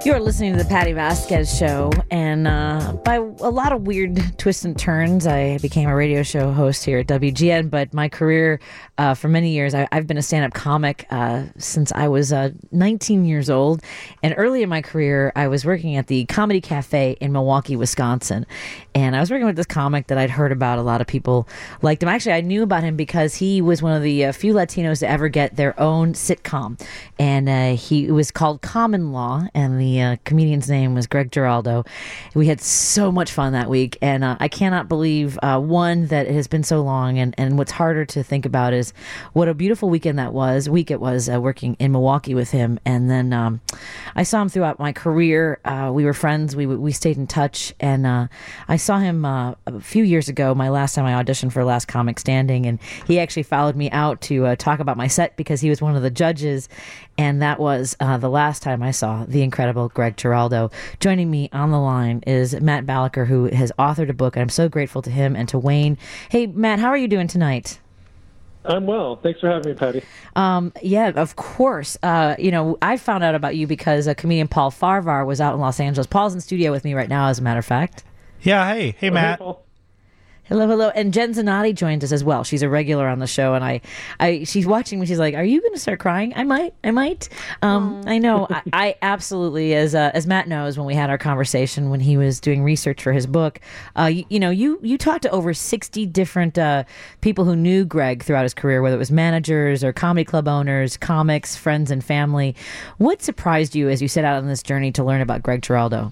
You're listening to the Patty Vasquez Show, and by a lot of weird twists and turns, I became a radio show host here at WGN, but my career for many years, I've been a stand-up comic since I was 19 years old, and early in my career, I was working at the Comedy Cafe in Milwaukee, Wisconsin, and I was working with this comic that I'd heard about. A lot of people liked him. Actually, I knew about him because he was one of the few Latinos to ever get their own sitcom, and it was called Common Law, and the comedian's name was Greg Giraldo. We had so much fun that week, and I cannot believe, one, that it has been so long, and what's harder to think about is what a beautiful week it was working in Milwaukee with him. And then I saw him throughout my career. We were friends. We stayed in touch, and I saw him a few years ago, my last time I auditioned for Last Comic Standing, and he actually followed me out to talk about my set because he was one of the judges, and that was the last time I saw the incredible Greg Giraldo. Joining me on the line is Matt Balaker, who has authored a book, and I'm so grateful to him and to Wayne. Hey, Matt, how are you doing tonight? I'm well. Thanks for having me, Patty. Yeah, of course. I found out about you because comedian Paul Farvar was out in Los Angeles. Paul's in studio with me right now, as a matter of fact. Yeah, hey, Matt. Hey, Paul. Hello. And Jen Zanotti joins us as well. She's a regular on the show, and she's watching me. She's like, "Are you going to start crying?" I might. I know. I absolutely, as Matt knows, when we had our conversation when he was doing research for his book, you talked to over 60 different people who knew Greg throughout his career, whether it was managers or comedy club owners, comics, friends, and family. What surprised you as you set out on this journey to learn about Greg Giraldo?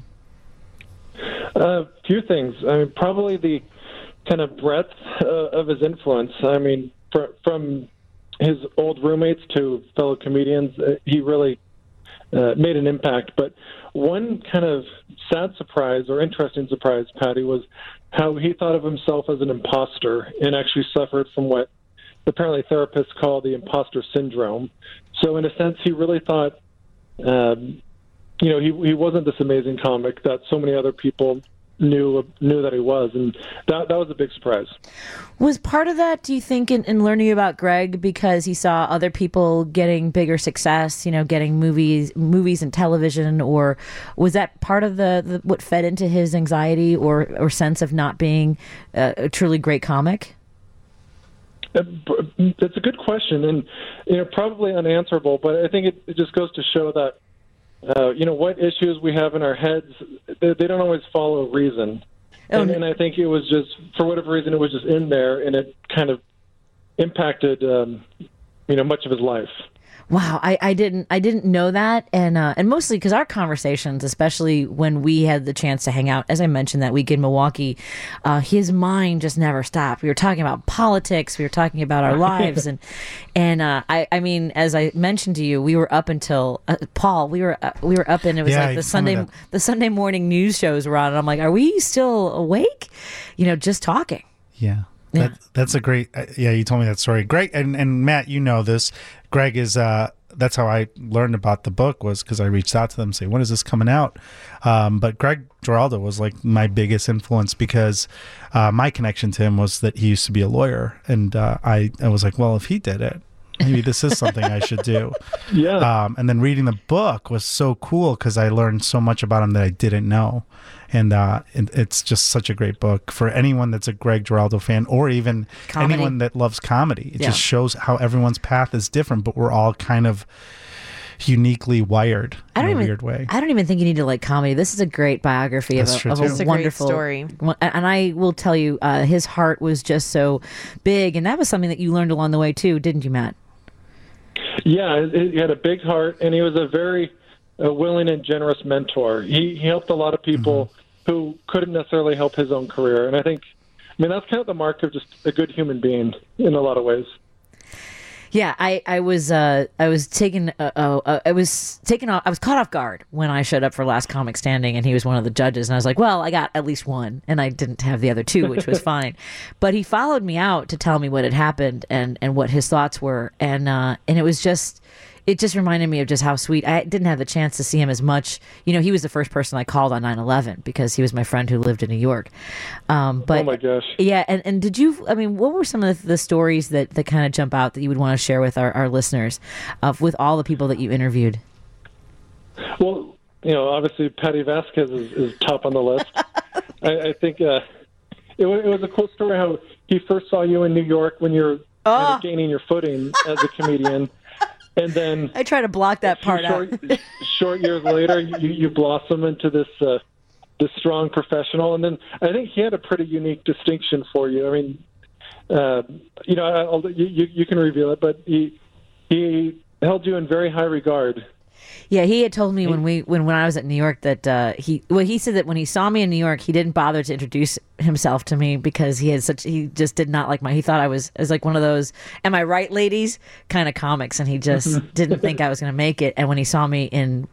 A few things. I mean, probably the kind of breadth of his influence. I mean, from his old roommates to fellow comedians, he really made an impact. But one kind of sad surprise or interesting surprise, Patty, was how he thought of himself as an imposter and actually suffered from what apparently therapists call the imposter syndrome. So in a sense, he really thought, he wasn't this amazing comic that so many other people knew that he was, and that was a big surprise. Was part of that, do you think, in learning about Greg because he saw other people getting bigger success, getting movies and television, or was that part of the what fed into his anxiety or sense of not being a truly great comic? That's a good question, and probably unanswerable, but I think it just goes to show that what issues we have in our heads, they don't always follow reason. And I think it was just, for whatever reason, it was just in there, and it kind of impacted, much of his life. Wow, I didn't know that, and mostly because our conversations, especially when we had the chance to hang out, as I mentioned that week in Milwaukee, his mind just never stopped. We were talking about politics, we were talking about our lives, and I mean, as I mentioned to you, we were up until Paul. We were up, and it was like the Sunday morning news shows were on, and I'm like, are we still awake? Just talking. Yeah. That's a great, you told me that story. Greg, and Matt, you know this. Greg is, that's how I learned about the book, was because I reached out to them and say, when is this coming out? But Greg Giraldo was like my biggest influence because my connection to him was that he used to be a lawyer. And I was like, well, if he did it, maybe this is something I should do. Yeah. And then reading the book was so cool because I learned so much about him that I didn't know. And it's just such a great book for anyone that's a Greg Giraldo fan, or even anyone that loves comedy. It just shows how everyone's path is different, but we're all kind of uniquely wired in a weird way. I don't even think you need to like comedy. This is a great biography of a wonderful story. And I will tell you, his heart was just so big, and that was something that you learned along the way too, didn't you, Matt? Yeah, he had a big heart, and he was a very willing and generous mentor. He helped a lot of people who couldn't necessarily help his own career, and that's kind of the mark of just a good human being in a lot of ways. Yeah, I was taken I was caught off guard when I showed up for Last Comic Standing, and he was one of the judges, and I was like, well, I got at least one, and I didn't have the other two, which was fine. But he followed me out to tell me what had happened and what his thoughts were, and it was just. It just reminded me of just how sweet. I didn't have the chance to see him as much. He was the first person I called on 9/11 because he was my friend who lived in New York. But, oh my gosh. Yeah, and did you, what were some of the stories that kind of jump out that you would want to share with our listeners with all the people that you interviewed? Well, obviously Patty Vasquez is top on the list. I think it was a cool story how he first saw you in New York when you're kind of gaining your footing as a comedian. And then I try to block that part out. Short years later, you blossom into this strong professional. And then I think he had a pretty unique distinction for you. I mean, you can reveal it, but he held you in very high regard. Yeah, he had told me when I was at New York that he said that when he saw me in New York, he didn't bother to introduce himself to me because he just did not like he thought I was like one of those "am I right, ladies" kind of comics, and he just didn't think I was going to make it. And when he saw me in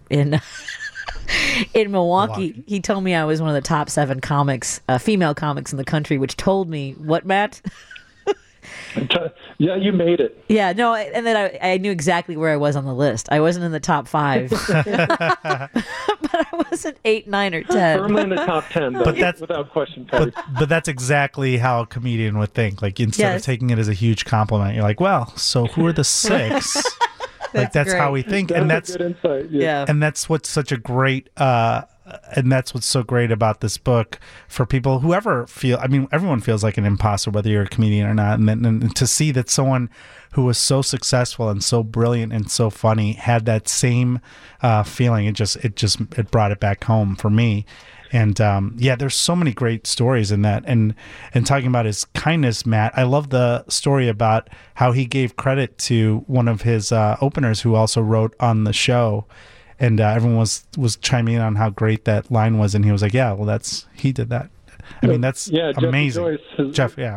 Milwaukee, he told me I was one of the top 7 comics, female comics in the country, which told me what, Matt? Yeah, you made it. Yeah, no, and then I knew exactly where I was on the list. I wasn't in the top 5, but I wasn't 8, 9, or 10. Firmly in the top 10, though, without question, Patty. But that's exactly how a comedian would think. Like, instead of taking it as a huge compliment, you're like, well, so who are the 6? That's how we think, and that's good insight. Yeah. And that's what's such a great. And that's what's so great about this book for people who everyone feels like an imposter, whether you're a comedian or not. And to see that someone who was so successful and so brilliant and so funny had that same feeling, it brought it back home for me. And there's so many great stories in that. And talking about his kindness, Matt, I love the story about how he gave credit to one of his openers who also wrote on the show. And everyone was chiming in on how great that line was, and he was like, "Yeah, well, he did that." I mean, that's amazing, Jeff. Yeah,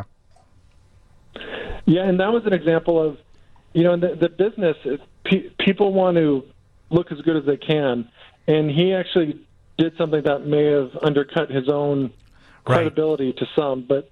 and that was an example of, in the business, people want to look as good as they can, and he actually did something that may have undercut his own credibility to some, but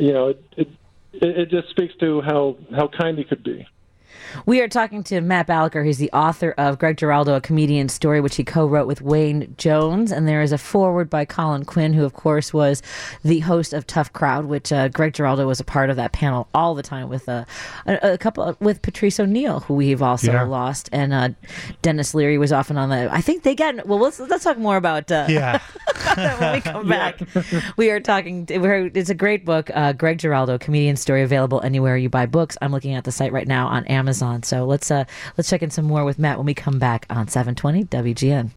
it just speaks to how kind he could be. We are talking to Matt Balaker. He's the author of Greg Giraldo, A Comedian's Story, which he co-wrote with Wayne Jones. And there is a foreword by Colin Quinn, who, of course, was the host of Tough Crowd, which Greg Giraldo was a part of that panel all the time with a couple with Patrice O'Neill, who we've also lost, and Dennis Leary was often on that. I think they got. Well, let's talk more about when we come back. We are talking. It's a great book, Greg Giraldo, A Comedian's Story, available anywhere you buy books. I'm looking at the site right now on Amazon. So let's check in some more with Matt when we come back on 720 WGN.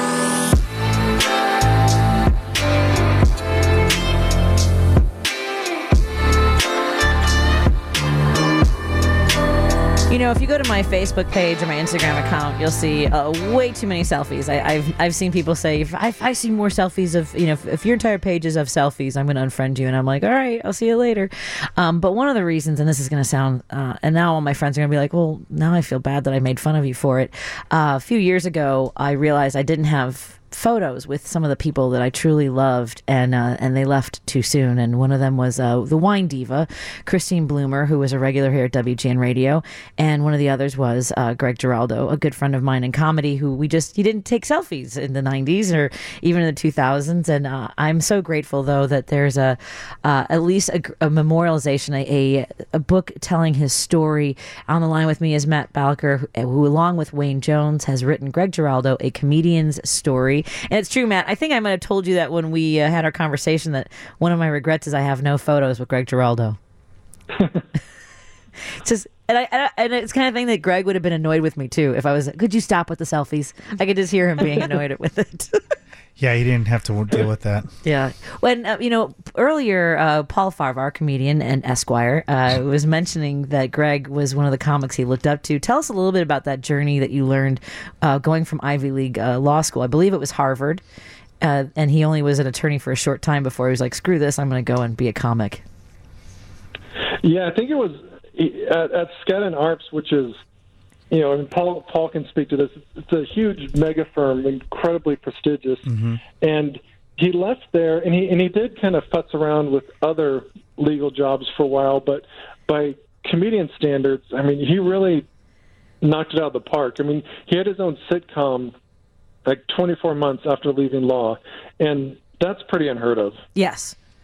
If you go to my Facebook page or my Instagram account, you'll see way too many selfies. I've seen people say, if I see more selfies of, if your entire page is of selfies, I'm going to unfriend you. And I'm like, all right, I'll see you later. But one of the reasons, and this is going to sound, and now all my friends are going to be like, well, now I feel bad that I made fun of you for it. A few years ago, I realized I didn't have photos with some of the people that I truly loved, and they left too soon. And one of them was the wine diva, Christine Bloomer, who was a regular here at WGN Radio, and one of the others was Greg Giraldo, a good friend of mine in comedy, who he didn't take selfies in the 90s or even in the 2000s. And I'm so grateful, though, that there's at least a memorialization, a book telling his story. On the line with me is Matt Balaker, who along with Wayne Jones has written Greg Giraldo, A Comedian's Story. And it's true, Matt. I think I might have told you that when we had our conversation, that one of my regrets is I have no photos with Greg Giraldo. It's just, and it's kind of thing that Greg would have been annoyed with me too if I was. Could you stop with the selfies? I could just hear him being annoyed with it. Yeah, he didn't have to deal with that. Yeah. When, earlier, Paul Farvar, our comedian and Esquire, was mentioning that Greg was one of the comics he looked up to. Tell us a little bit about that journey that you learned going from Ivy League law school. I believe it was Harvard, and he only was an attorney for a short time before he was like, screw this, I'm going to go and be a comic. Yeah, I think it was at Skadden Arps, which is, and Paul can speak to this. It's a huge mega firm, incredibly prestigious, and he left there, and he did kind of futz around with other legal jobs for a while, but by comedian standards, I mean, he really knocked it out of the park. I mean, he had his own sitcom like 24 months after leaving law, and that's pretty unheard of. Yes.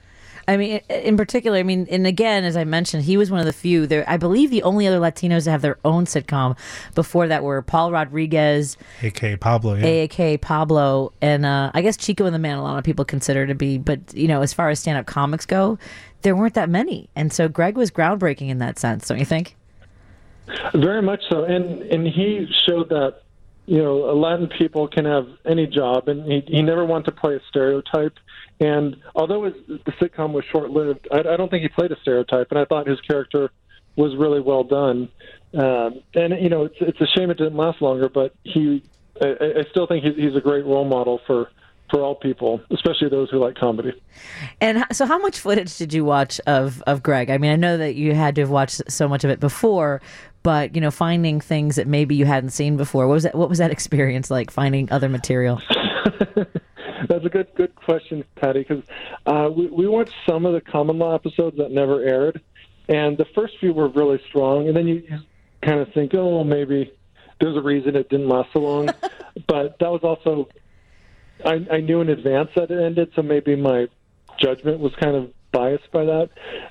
I mean, in particular, I mean, and again, as I mentioned, he was one of the few. There, I believe, the only other Latinos to have their own sitcom before that were Paul Rodriguez, A.K. Pablo, yeah. A.K. Pablo, and I guess Chico and the Man. A lot of people consider to be, but as far as stand-up comics go, there weren't that many, and so Greg was groundbreaking in that sense, don't you think? Very much so, and he showed that Latin people can have any job, and he never wanted to play a stereotype. And although the sitcom was short-lived, I don't think he played a stereotype, and I thought his character was really well done. And it's a shame it didn't last longer, but I still think he's a great role model for all people, especially those who like comedy. And so how much footage did you watch of Greg? I mean, I know that you had to have watched so much of it before, but finding things that maybe you hadn't seen before, what was that experience like, finding other material? That's a good question, Patty, because we watched some of the Common Law episodes that never aired, and the first few were really strong, and then you kind of think, oh, maybe there's a reason it didn't last so long. But that was also, I knew in advance that it ended, so maybe my judgment was kind of biased by that.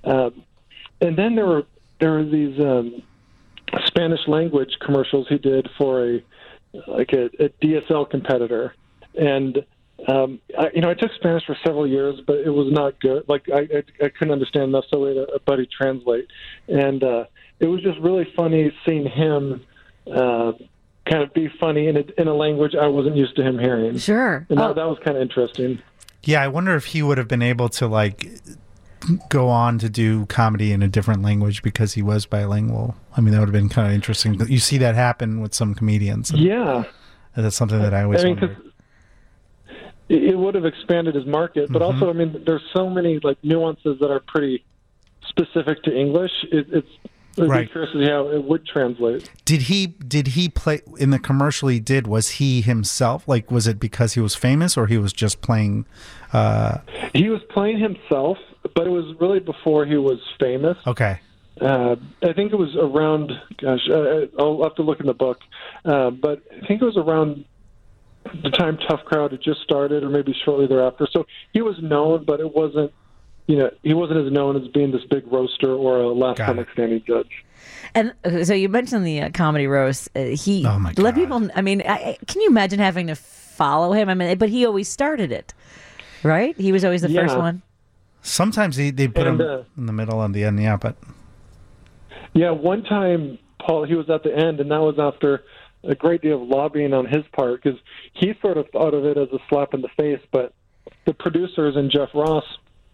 And then there were these Spanish language commercials he did for a DSL competitor, and I took Spanish for several years, but it was not good. Like I couldn't understand enough, so I had a buddy translate, and it was just really funny seeing him kind of be funny in a language I wasn't used to him hearing. Sure, and that was kind of interesting. Yeah, I wonder if he would have been able to go on to do comedy in a different language because he was bilingual. I mean, that would have been kind of interesting. You see that happen with some comedians. Yeah, that's something that I always wonder. It would have expanded his market, but also, I mean, there's so many nuances that are pretty specific to English. It's right. Curious to see how it would translate. Did he play in the commercial he did? Was he himself? Was it because he was famous, or he was just playing? He was playing himself, but it was really before he was famous. Okay. I think it was around. Gosh, I'll have to look in the book, but I think it was around the time Tough Crowd had just started, or maybe shortly thereafter. So he was known, but it wasn't. He wasn't as known as being this big roaster or a last comic standing judge. And so you mentioned the comedy roast. He oh my God. Let people. I mean, can you imagine having to follow him? I mean, but he always started it, right? He was always the first one. Sometimes they put him in the middle and the end. Yeah, but one time, Paul, he was at the end, and that was after a great deal of lobbying on his part, because he sort of thought of it as a slap in the face, but the producers and Jeff Ross,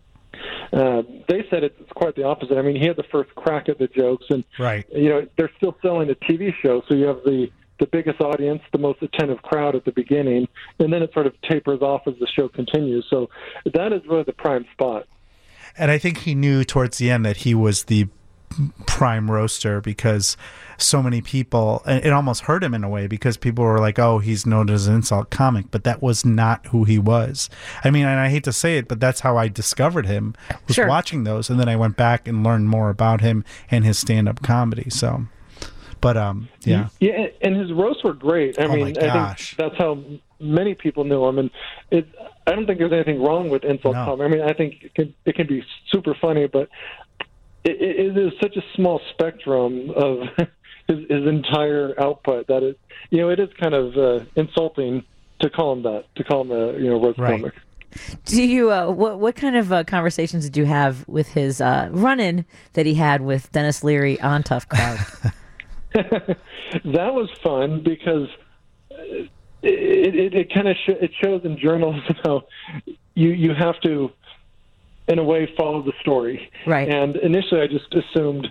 they said it's quite the opposite. I mean, he had the first crack at the jokes, and right. They're still selling a TV show, so you have the biggest audience, the most attentive crowd at the beginning, and then it sort of tapers off as the show continues. So that is really the prime spot. And I think he knew towards the end that he was the prime roaster, because so many people, and it almost hurt him in a way, because people were like, oh, he's known as an insult comic, but that was not who he was. I mean, and I hate to say it, but that's how I discovered him, was watching those, and then I went back and learned more about him and his stand-up comedy. So, but yeah, and his roasts were great. I mean, I think that's how many people knew him, and I don't think there's anything wrong with insult comedy. I mean, I think it can be super funny, but it is such a small spectrum of his entire output that it is kind of insulting to call him that, to call him a roast comic. Do you what kind of conversations did you have with his run-in that he had with Dennis Leary on Tough Crowd? That was fun, because it kind of it shows in journalism how you have to, in a way, follow the story. Right. And initially, I just assumed,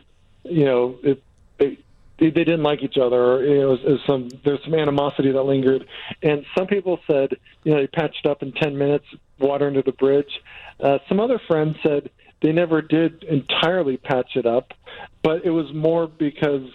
they didn't like each other, or there's some animosity that lingered. And some people said, they patched up in 10 minutes, water under the bridge. Some other friends said they never did entirely patch it up, but it was more because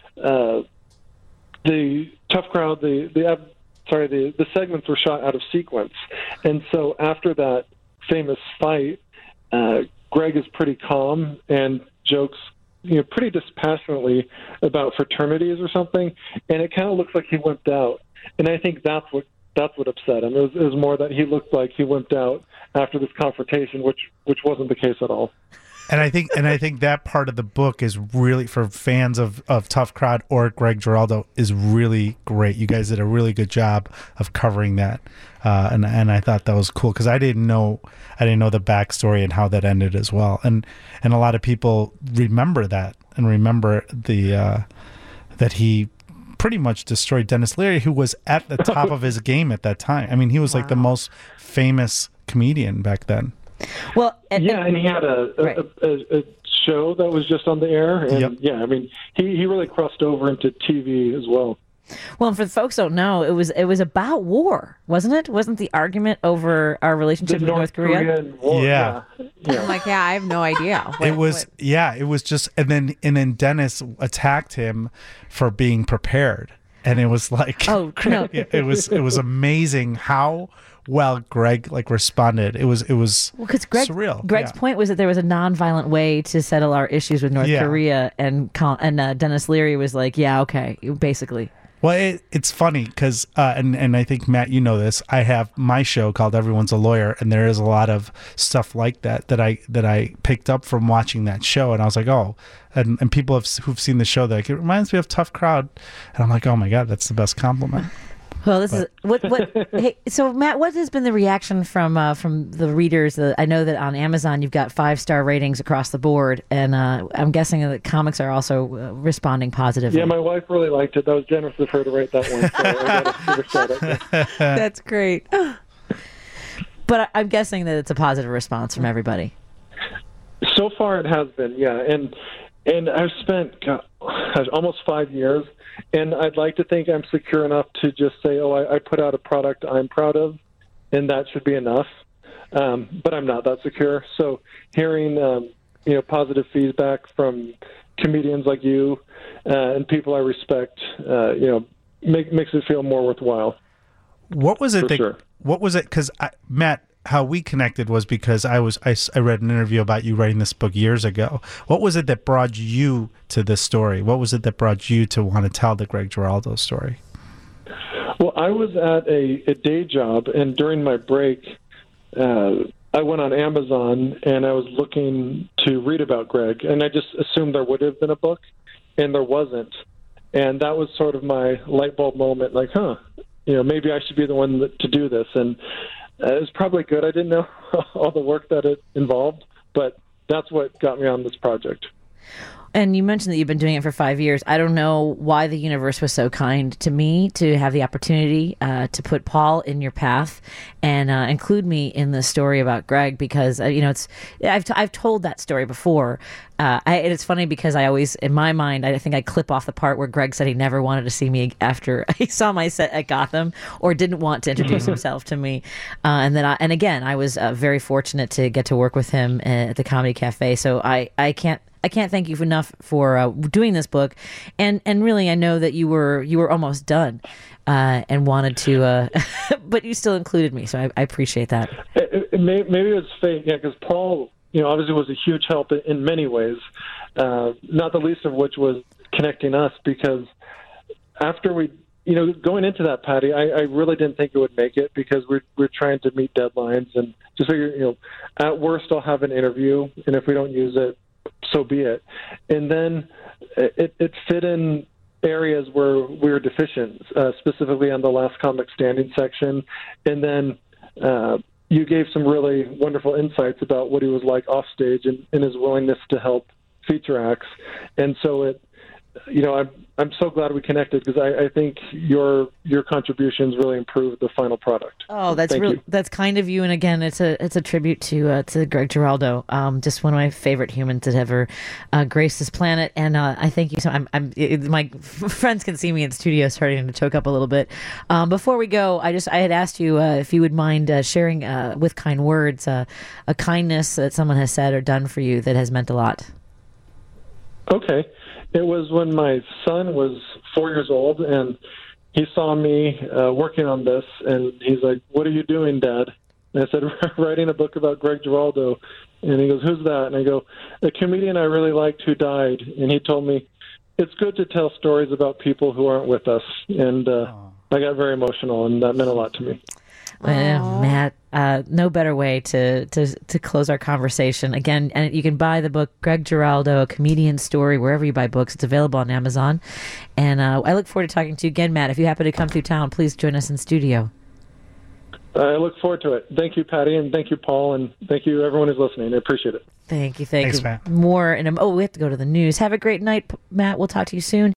the Tough Crowd, the segments were shot out of sequence, and so after that famous fight, Greg is pretty calm and jokes, pretty dispassionately about fraternities or something, and it kind of looks like he wimped out. And I think that's what upset him. It was more that he looked like he wimped out after this confrontation, which wasn't the case at all. And I think that part of the book is really, for fans of Tough Crowd or Greg Giraldo, is really great. You guys did a really good job of covering that, and I thought that was cool because I didn't know the backstory and how that ended as well. And a lot of people remember that and remember the that he pretty much destroyed Dennis Leary, who was at the top of his game at that time. I mean, he was like the most famous comedian back then. Well, and he had a show that was just on the air, and I mean, he really crossed over into TV as well. Well, and for the folks who don't know, it was about war, wasn't it? Wasn't the argument over our relationship with North Korea? War, I'm like, I have no idea. It was just, and then Dennis attacked him for being prepared, and it was like, no. it was amazing how well Greg responded. It was because surreal. Greg's point was that there was a nonviolent way to settle our issues with North Korea, and Dennis Leary was like, yeah, okay, basically. Well, it's funny because, and I think, Matt, you know this, I have my show called Everyone's a Lawyer, and there is a lot of stuff like that I picked up from watching that show, and I was like, oh, and people who've seen the show, they're like, it reminds me of Tough Crowd, and I'm like, oh my God, that's the best compliment. Well, this is what. Hey, so Matt, what has been the reaction from the readers? I know that on Amazon you've got 5-star ratings across the board, and I'm guessing that comics are also responding positively. Yeah, my wife really liked it. That was generous of her to write that one. So I gotta give a shout out. That's great. But I'm guessing that it's a positive response from everybody. So far, it has been, yeah, and I've spent almost 5 years. And I'd like to think I'm secure enough to just say, I put out a product I'm proud of, and that should be enough. But I'm not that secure. So hearing, positive feedback from comedians like you and people I respect, makes it feel more worthwhile. What was it? Sure. What was it? Because Matt, how we connected was because I read an interview about you writing this book years ago. What was it that brought you to this story? What was it that brought you to want to tell the Greg Giraldo story? Well, I was at a day job, and during my break, I went on Amazon, and I was looking to read about Greg, and I just assumed there would have been a book, and there wasn't. And that was sort of my light bulb moment, like, maybe I should be the one to do this. And it was probably good. I didn't know all the work that it involved, but that's what got me on this project. And you mentioned that you've been doing it for 5 years. I don't know why the universe was so kind to me to have the opportunity to put Paul in your path and include me in the story about Greg, because I've told that story before. And it's funny because I always, in my mind, I think I clip off the part where Greg said he never wanted to see me after he saw my set at Gotham, or didn't want to introduce himself to me. And again, I was very fortunate to get to work with him at the Comedy Cafe. So I can't thank you enough for doing this book, and really I know that you were almost done and wanted to, but you still included me, so I appreciate that. Maybe it was fate, yeah, because Paul, obviously was a huge help in many ways, not the least of which was connecting us, because after we, going into that, Patty, I really didn't think it would make it, because we're trying to meet deadlines, and just figure, at worst I'll have an interview, and if we don't use it, so be it. And then it fit in areas where we were deficient, specifically on the Last Comic Standing section. And then you gave some really wonderful insights about what he was like off stage and his willingness to help feature acts. And so I'm so glad we connected, because I think your contributions really improved the final product. Oh, that's kind of you. And again, it's a tribute to Greg Giraldo, just one of my favorite humans that ever graced this planet. And I thank you. So my friends can see me in studio starting to choke up a little bit. Before we go, I had asked you if you would mind sharing with kind words a kindness that someone has said or done for you that has meant a lot. Okay. It was when my son was 4 years old, and he saw me working on this, and he's like, "What are you doing, Dad?" And I said, "Writing a book about Greg Giraldo." And he goes, "Who's that?" And I go, "A comedian I really liked who died." And he told me, "It's good to tell stories about people who aren't with us." And I got very emotional, and that meant a lot to me. Matt, no better way to close our conversation. Again, and you can buy the book, Greg Giraldo, A Comedian's Story, wherever you buy books. It's available on Amazon. And I look forward to talking to you again, Matt. If you happen to come through town, please join us in studio. I look forward to it. Thank you, Patty, and thank you, Paul, and thank you, everyone who's listening. I appreciate it. Thank you. Thanks, you. Matt. More in we have to go to the news. Have a great night, Matt. We'll talk to you soon.